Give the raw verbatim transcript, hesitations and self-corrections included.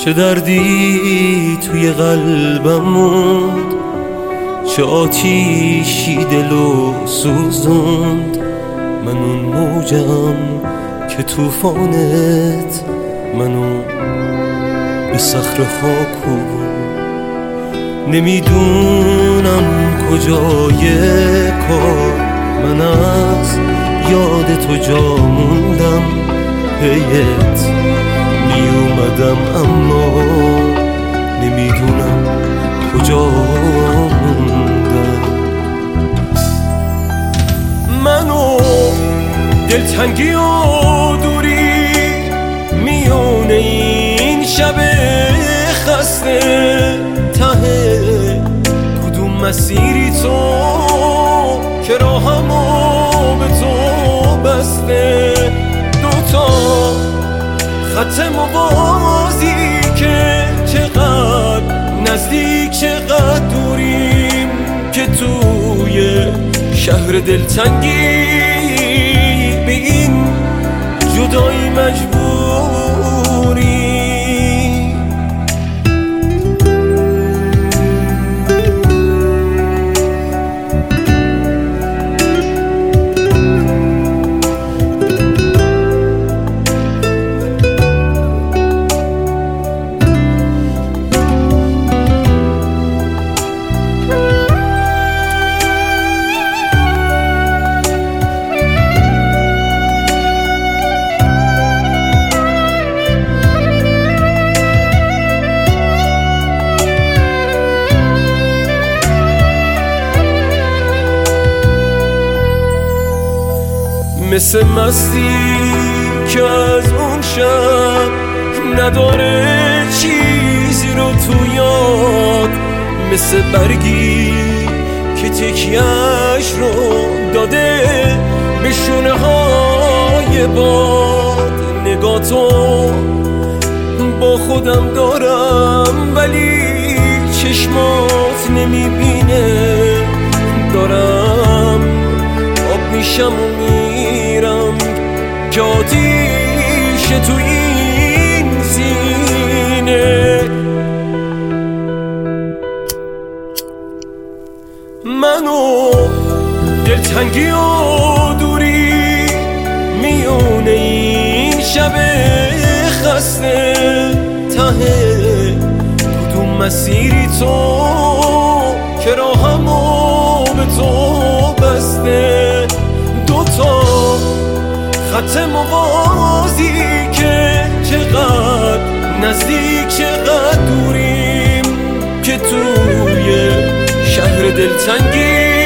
چه دردی توی قلبم موند، چه آتیشی دلو سوزوند. من اون موجم که توفانت منو به صخره ها کوبوند. نمیدونم کجای کار من از یاد تو جا موندم. پیت می اومدم اما نمیدونم کجا موندم. منو دلتنگی و دوری میونه این شب خسته، ته کدوم مسیری تو که راهمو به تو بسته. دوتا خط موازی که چقدر نزدیک چقدر دوریم، که توی شهر دلتنگی به این جدایی مجبوری. مثل مستی که از اون شب نداره چیزی رو تو یاد، مثل برگی که تکیه‌اش رو داده به شونه های باد. نگاه تو با خودم دارم ولی چشمات نمیبینه. دارم آب میشم و میرم که آتیش تو این سینه. منو دلتنگی و دوری میونه این شب خسته، ته کدوم مسیری تو که راهمو به تو بسته. دوتا خط موازی که چقدر نزدیک چقدر دوریم، که توی شهر دلتنگی